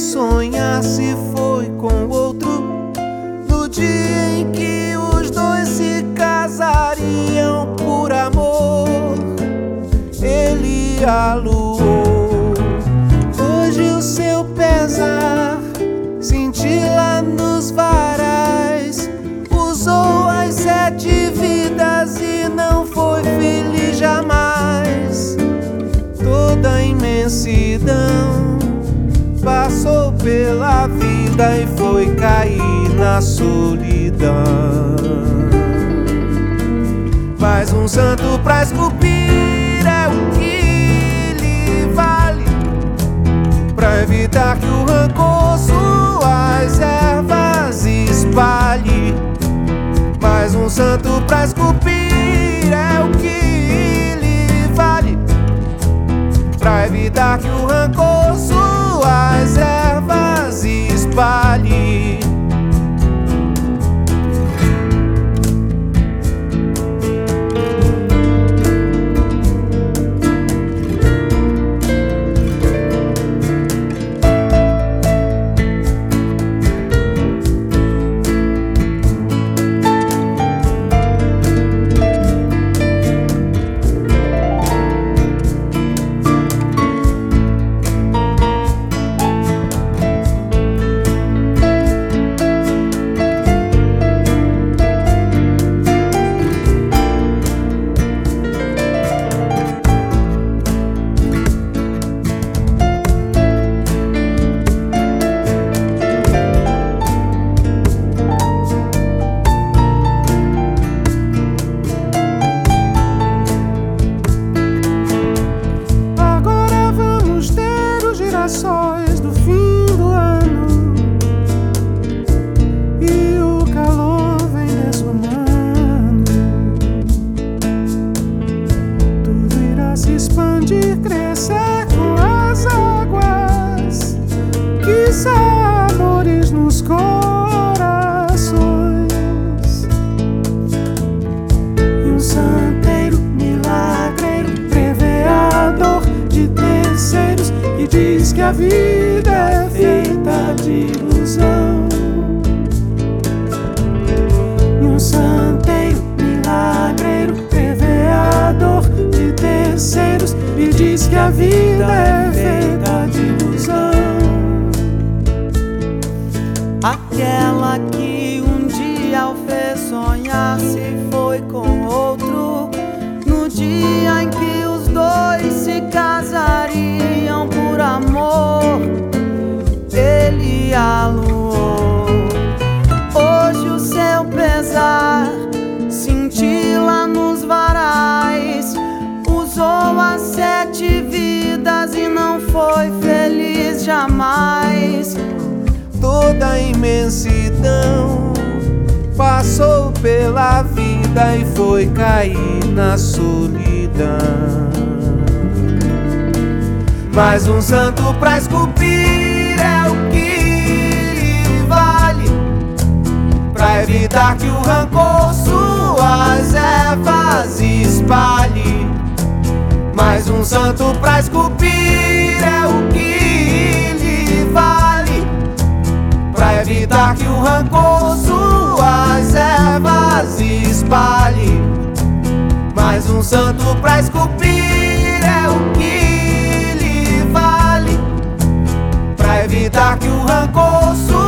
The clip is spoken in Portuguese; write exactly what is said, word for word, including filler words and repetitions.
sonhar se foi com outro, no dia em que os dois se casariam por amor. Ele aluou. Hoje o seu pesar cintila nos varais. Usou as sete vidas e não foi feliz jamais. Toda a imensidão passou pela vida e foi cair na solidão. Mais um santo pra esculpir é o que lhe vale, pra evitar que o rancor suas ervas espalhe. Mais um santo pra esculpir é o que lhe vale, pra evitar que o rancor suas ervas espalhe. Do fim do ano, e o calor vem dessomando. Tudo irá se expandir, crescer com as águas. Quiçá amores nos corações. E um santeiro milagreiro prevê a dor de terceiros e diz que a vida é feita de ilusão. E um santeiro milagreiro prevê a dor de terceiros e diz que a vida é feita de ilusão. Aquela que um dia o fez sonhar se foi com outro, no dia em que os dois se casariam por amor. Ele aluou. Hoje o seu pesar cintila nos varais. Usou as sete vidas e não foi feliz jamais. Toda a imensidão passou pela vida e foi cair na solidão. Mais um santo pra esculpir é o que lhe vale, pra evitar que o rancor suas ervas espalhe. Mais um santo pra esculpir é o que lhe vale, pra evitar que o rancor suas ervas espalhe. Mais um santo pra esculpir é o que lhe vale, pra evitar que o rancor suas